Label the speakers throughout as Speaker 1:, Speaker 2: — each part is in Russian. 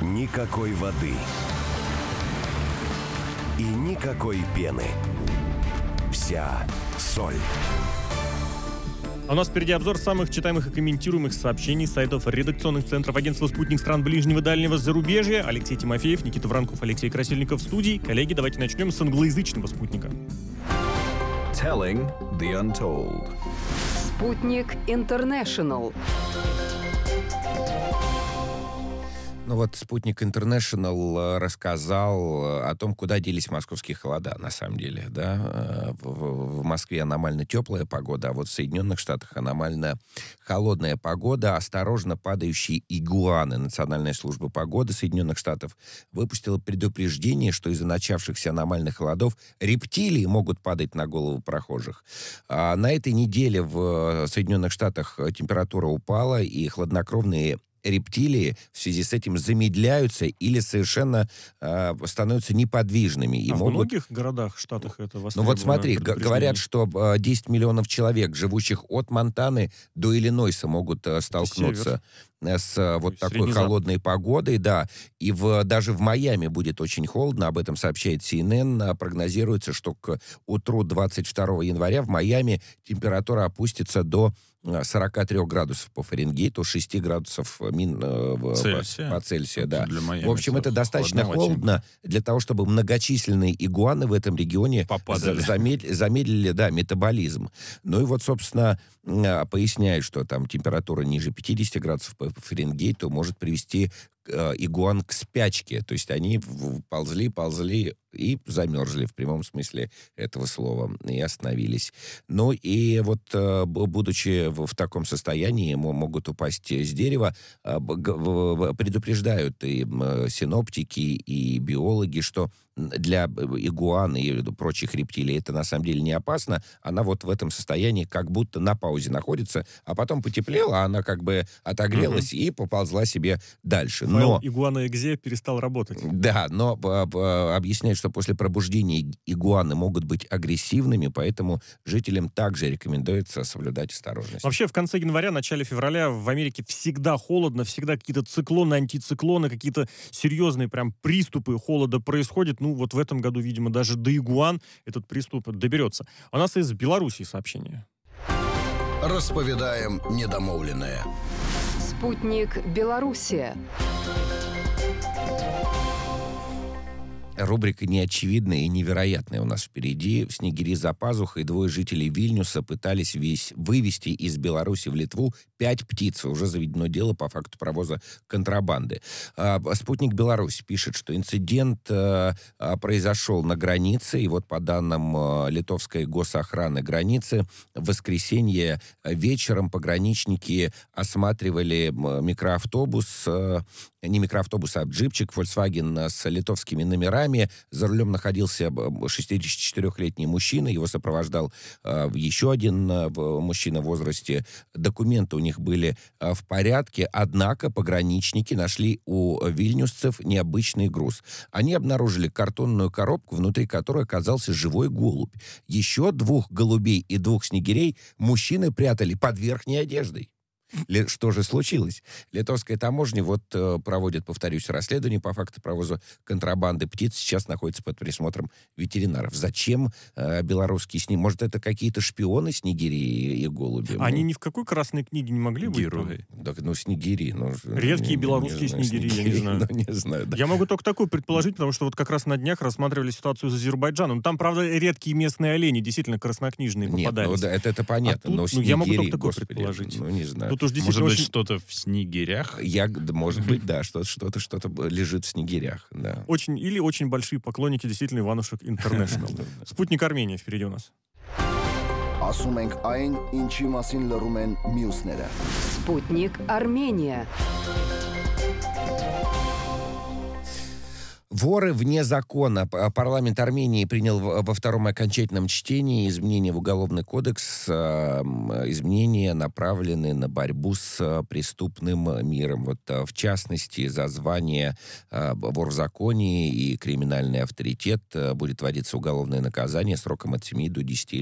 Speaker 1: Никакой воды. И никакой пены. Вся соль.
Speaker 2: А у нас впереди обзор самых читаемых и комментируемых сообщений с сайтов редакционных центров агентства «Спутник» стран ближнего и дальнего зарубежья. Алексей Тимофеев, Никита Вранков, Алексей Красильников в студии. Коллеги, давайте начнем с англоязычного «Спутника».
Speaker 3: Telling the Untold.
Speaker 4: Спутник Интернешнл.
Speaker 5: Ну вот «Спутник Интернешнл» рассказал о том, куда делись московские холода, на самом деле, да. В Москве аномально теплая погода, а вот в Соединенных Штатах аномально холодная погода. Осторожно падающие игуаны. Национальная служба погоды Соединенных Штатов выпустила предупреждение, что из-за начавшихся аномальных холодов рептилии могут падать на голову прохожих. А на этой неделе в Соединенных Штатах температура упала, и хладнокровные рептилии в связи с этим замедляются или совершенно становятся неподвижными. И
Speaker 2: в
Speaker 5: могут...
Speaker 2: многих городах, штатах это востребовано.
Speaker 5: Ну вот смотри, говорят, что 10 миллионов человек, живущих от Монтаны до Иллинойса, могут столкнуться с вот такой холодной погодой, да. И даже в Майами будет очень холодно, об этом сообщает CNN. Прогнозируется, что к утру 22 января в Майами температура опустится до 43 градусов по Фаренгейту, 6 градусов по Цельсию, да. В общем, это достаточно холодно для того, чтобы многочисленные игуаны в этом регионе замедлили, да, метаболизм. Ну и вот, собственно, поясняют, что там температура ниже 50 градусов по Фаренгейту может привести игуан к спячке. То есть они ползли и замерзли в прямом смысле этого слова и остановились. Ну и вот, будучи в таком состоянии, могут упасть с дерева. Предупреждают и синоптики, и биологи, что для игуан и прочих рептилий это на самом деле не опасно. Она вот в этом состоянии как будто на паузе находится, а потом потеплела, она как бы отогрелась и поползла себе дальше.
Speaker 2: Но игуана экзе перестал работать.
Speaker 5: Да, но объясняют, что после пробуждения игуаны могут быть агрессивными, поэтому жителям также рекомендуется соблюдать осторожность.
Speaker 2: Вообще, в конце января, начале февраля в Америке всегда холодно, всегда какие-то циклоны, антициклоны, какие-то серьезные прям приступы холода происходят. Ну, вот в этом году, видимо, даже до игуан этот приступ доберется. У нас из Белоруссии сообщение.
Speaker 1: Расповедаем недомовленное.
Speaker 4: Спутник Белоруссия.
Speaker 5: Рубрика неочевидная и невероятная у нас впереди. Снегири за пазухой. Двое жителей Вильнюса пытались вывести из Беларуси в Литву 5 птиц. Уже заведено дело по факту провоза контрабанды. «Спутник Беларусь» пишет, что инцидент произошел на границе. И вот по данным литовской госохраны границы, в воскресенье вечером пограничники осматривали микроавтобус, не микроавтобус, а джипчик Volkswagen с литовскими номерами. За рулем находился 64-летний мужчина, его сопровождал еще один мужчина в возрасте. Документы у них были в порядке, однако пограничники нашли у вильнюсцев необычный груз. Они обнаружили картонную коробку, внутри которой оказался живой голубь. Еще 2 голубей и 2 снегирей мужчины прятали под верхней одеждой. Что же случилось? Литовская таможня проводит, повторюсь, расследование по факту провоза контрабанды птиц. Сейчас находится под присмотром ветеринаров. Зачем белорусские снегири? Может, это какие-то шпионы снегири и голуби?
Speaker 2: Они ни в какой красной книге не могли быть?
Speaker 5: Герои. Снегири.
Speaker 2: Редкие белорусские снегири, я не знаю.
Speaker 5: Не знаю, да.
Speaker 2: Я могу только такое предположить, потому что вот как раз на днях рассматривали ситуацию с Азербайджаном. Там, правда, редкие местные олени, действительно краснокнижные попадались.
Speaker 5: Нет, это понятно.
Speaker 2: Но
Speaker 5: снегири,
Speaker 2: я могу только такое предположить.
Speaker 5: Не знаю.
Speaker 6: Может быть, что-то в снегирях?
Speaker 5: Может быть, да, что-то лежит в снегирях, да.
Speaker 2: Очень большие поклонники действительно Иванушек Интернешнл. Спутник Армения впереди у нас.
Speaker 7: Ասում ենք այն, ինչի մասին լռում են մյուսները.
Speaker 4: Спутник Армения.
Speaker 5: Воры вне закона. Парламент Армении принял во втором окончательном чтении изменения в Уголовный кодекс. Изменения направлены на борьбу с преступным миром. Вот, в частности, за звание вор в законе и криминальный авторитет будет вводиться уголовное наказание сроком от 7 до 10 лет.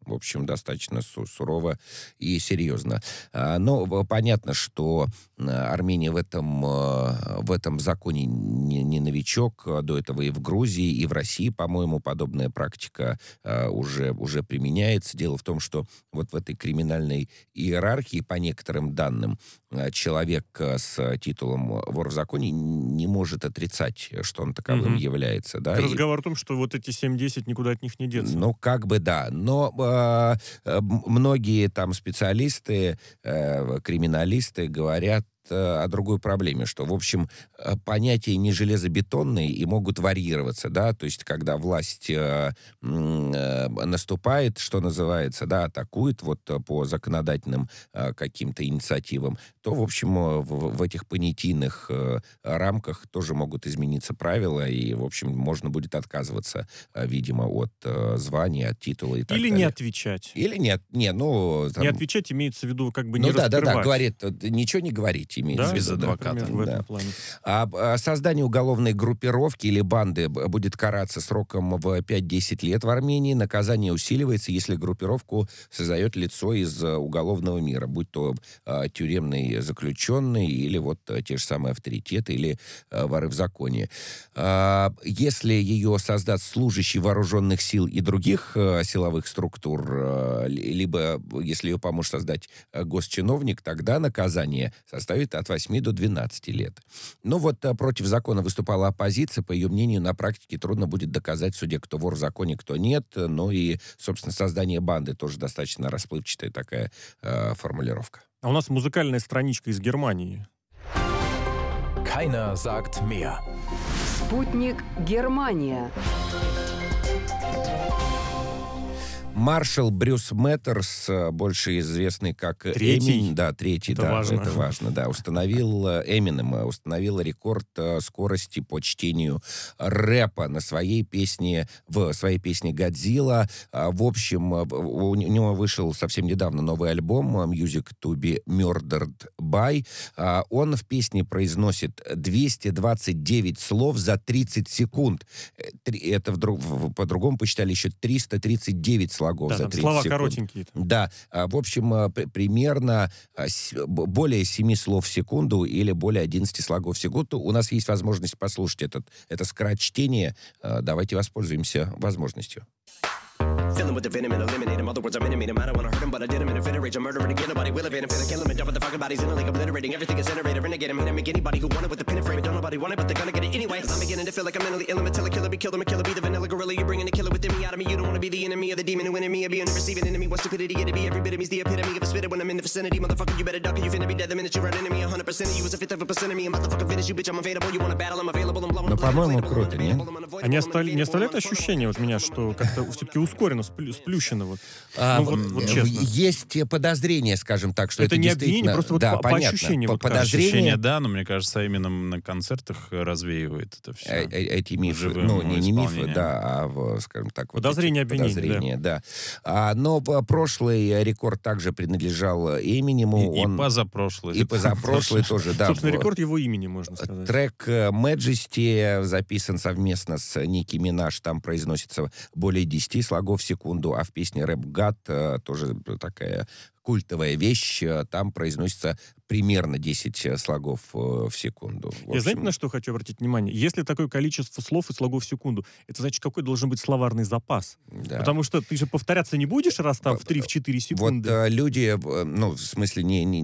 Speaker 5: в общем, достаточно сурово и серьезно. Но понятно, что Армения в этом законе не новичок. До этого и в Грузии, и в России, по-моему, подобная практика уже применяется. Дело в том, что вот в этой криминальной иерархии, по некоторым данным, человек с титулом вор в законе не может отрицать, что он таковым является. Да?
Speaker 2: Разговор о том, что вот эти 7-10 никуда от них не деться.
Speaker 5: Ну, как бы да. Но многие там специалисты, криминалисты говорят о другой проблеме, что, в общем, понятия не железобетонные и могут варьироваться, да, то есть, когда власть наступает, что называется, да, атакует вот по законодательным каким-то инициативам, то, в общем, в этих понятийных рамках тоже могут измениться правила, и, в общем, можно будет отказываться, видимо, от звания, от титула и так далее.
Speaker 2: Или не отвечать.
Speaker 5: Или нет, не
Speaker 2: отвечать имеется в виду как бы
Speaker 5: не
Speaker 2: раскрывать.
Speaker 5: Да, говорит, ничего не говорить, имеется в виду.
Speaker 6: Без адвоката.
Speaker 2: Например, в этом плане.
Speaker 5: Создание уголовной группировки или банды будет караться сроком в 5-10 лет в Армении. Наказание усиливается, если группировку создает лицо из уголовного мира, будь то тюремный заключенный или вот те же самые авторитеты или воры в законе. Если ее создаст служащий вооруженных сил и других силовых структур, либо если ее поможет создать госчиновник, тогда наказание составит от 8 до 12 лет. Но вот против закона выступала оппозиция. По ее мнению, на практике трудно будет доказать в суде, кто вор в законе, кто нет. Но и, собственно, создание банды тоже достаточно расплывчатая такая формулировка.
Speaker 2: А у нас музыкальная страничка из Германии.
Speaker 1: Keiner sagt mehr.
Speaker 4: Спутник Германия.
Speaker 5: Маршал Брюс Мэттерс, больше известный как
Speaker 2: Третий.
Speaker 5: Эмин, да, третий,
Speaker 2: Это
Speaker 5: да,
Speaker 2: важно.
Speaker 5: это важно, да, установил рекорд скорости по чтению рэпа в своей песне «Годзилла». В общем, у него вышел совсем недавно новый альбом «Music to be Murdered by». Он в песне произносит 229 слов за 30 секунд. Это по-другому посчитали еще 339 слогов
Speaker 2: Да,
Speaker 5: за
Speaker 2: там
Speaker 5: 30
Speaker 2: слова
Speaker 5: секунд.
Speaker 2: коротенькие.
Speaker 5: Да, в общем, примерно более 7 слов в секунду или более 11 слогов в секунду. У нас есть возможность послушать это скорочтение. Давайте воспользуемся возможностью.
Speaker 8: Fill him with the venom and eliminate him. Other words, I'm intimate him. I don't wanna hurt him, but I did him in a fit of rage. I'm murdering again. Nobody will evade him. Finna kill him and dump the fucking bodies in a lake, obliterating everything is innovative. Renegade him, hit him, make anybody who want it with the pin and frame it. Don't nobody want it, but they're gonna get it anyway. 'Cause I'm beginning to feel like I'm mentally ill. I'm a killer, be killed. I'm a killer, be the vanilla gorilla. You're bringing the killer within me out of me. You don't wanna be the enemy of the demon who in me. Or be a receiving enemy. What stupidity it'd be. Every bit of me's the epitome of a spitter when I'm in the vicinity. Motherfucker, you better duck or you finna be dead the minute you run into me. 100% of you is a fifth of a percent of me. I'm about to fucking finish you, bitch. I'm available. You wanna battle? I'm available. I'm blowing.
Speaker 5: Ну, по-моему, круто, не?
Speaker 2: А не оставляет ощущение вот меня, что как-то все-таки ускорено, сплющено? Вот. Вот честно.
Speaker 5: Есть подозрения, скажем так, что это
Speaker 2: не
Speaker 5: действительно...
Speaker 2: обвинение, просто вот
Speaker 5: да,
Speaker 2: по
Speaker 5: понятно.
Speaker 2: ощущениям. Вот
Speaker 5: Подозрения...
Speaker 6: Ощущение, да, но мне кажется, именно на концертах развеивает это все.
Speaker 5: Эти мифы,
Speaker 6: Живым
Speaker 5: не мифы,
Speaker 6: исполнением.
Speaker 5: да, скажем так...
Speaker 2: Подозрения,
Speaker 5: эти
Speaker 2: обвинения,
Speaker 5: подозрения, да. Но прошлый рекорд также принадлежал Эминему.
Speaker 6: И позапрошлый.
Speaker 5: И позапрошлый тоже, да.
Speaker 2: Собственно, рекорд его имени, можно сказать.
Speaker 5: Трек Majesty записан совместно с Ники Минаж. Там произносится более 10 слогов в секунду, а в песне Rap God тоже такая культовая вещь, там произносится примерно 10 слогов в секунду.
Speaker 2: Я знаете, на что хочу обратить внимание? Если такое количество слов и слогов в секунду, это значит, какой должен быть словарный запас?
Speaker 5: Да.
Speaker 2: Потому что ты же повторяться не будешь раз там в 3-4 секунды.
Speaker 5: Вот люди, в смысле,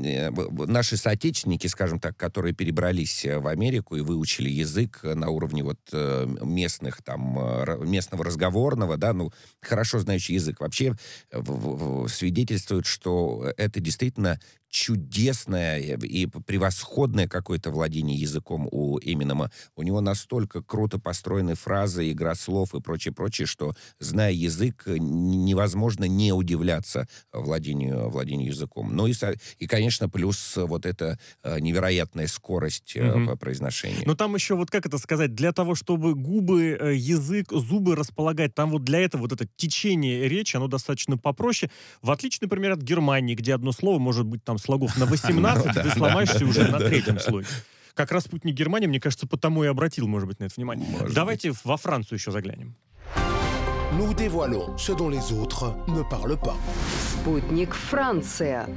Speaker 5: наши соотечественники, скажем так, которые перебрались в Америку и выучили язык на уровне местных, местного разговорного, да, хорошо знающий язык, вообще свидетельствует, что это действительно чудесное и превосходное какое-то владение языком у Эминема. У него настолько круто построены фразы, игра слов и прочее, что, зная язык, невозможно не удивляться владению языком. Ну и, конечно, плюс вот эта невероятная скорость по произношению.
Speaker 2: Но там еще, как это сказать, для того, чтобы губы, язык, зубы располагать, там вот для этого вот это течение речи, оно достаточно попроще. В отличие, например, от Германии, где одно слово может быть там слогов на 18, ты сломаешься уже на третьем слое. Как раз спутник Германии, мне кажется, потому и обратил, может быть, на это внимание. Давайте во Францию еще заглянем.
Speaker 9: nous dévoilons ce dont les autres ne parlent pas.
Speaker 4: Спутник Франция.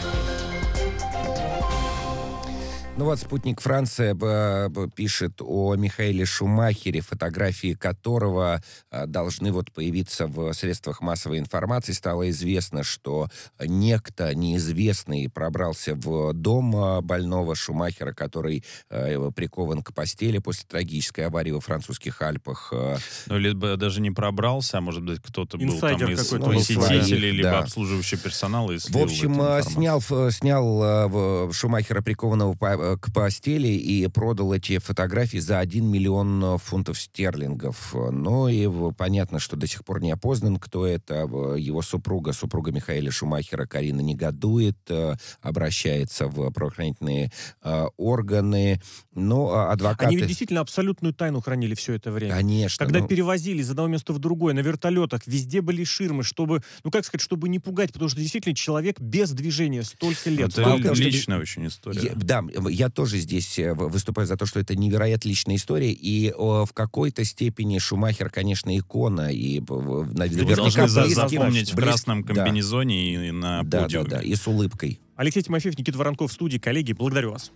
Speaker 5: Ну вот «Спутник Франция» пишет о Михаэле Шумахере, фотографии которого должны вот появиться в средствах массовой информации. Стало известно, что некто неизвестный пробрался в дом больного Шумахера, который прикован к постели после трагической аварии во французских Альпах.
Speaker 6: Ну, либо даже не пробрался, а может быть, кто-то был там
Speaker 2: Инсайдер
Speaker 6: из
Speaker 2: какой-то
Speaker 6: посетителей,
Speaker 5: был.
Speaker 6: либо
Speaker 5: Да.
Speaker 6: обслуживающий персонал. И
Speaker 5: В
Speaker 6: слил
Speaker 5: общем,
Speaker 6: эту информацию.
Speaker 5: снял Шумахера, прикованного к постели, и продал эти фотографии за 1 миллион фунтов стерлингов. Ну и понятно, что до сих пор не опознан, кто это. Его супруга Михаэля Шумахера, Карина, негодует, обращается в правоохранительные органы. Но адвокаты...
Speaker 2: Они ведь действительно абсолютную тайну хранили все это время.
Speaker 5: Конечно.
Speaker 2: Когда перевозили из одного места в другое, на вертолетах, везде были ширмы, чтобы, чтобы не пугать, потому что действительно человек без движения столько лет.
Speaker 6: Это
Speaker 2: Столько-
Speaker 6: личная очень история.
Speaker 5: Я тоже здесь выступаю за то, что это невероятно личная история, и в какой-то степени Шумахер, конечно, икона, и
Speaker 6: Вы
Speaker 5: наверняка
Speaker 6: должны
Speaker 5: близким-
Speaker 6: запомнить в
Speaker 5: близ-
Speaker 6: красном
Speaker 5: да.
Speaker 6: комбинезоне и на
Speaker 5: Да,
Speaker 6: подиуме.
Speaker 5: да, и с улыбкой.
Speaker 2: Алексей Тимофеев, Никита Воронков в студии. Коллеги, благодарю вас.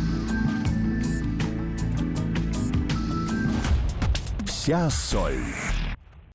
Speaker 7: Вся соль.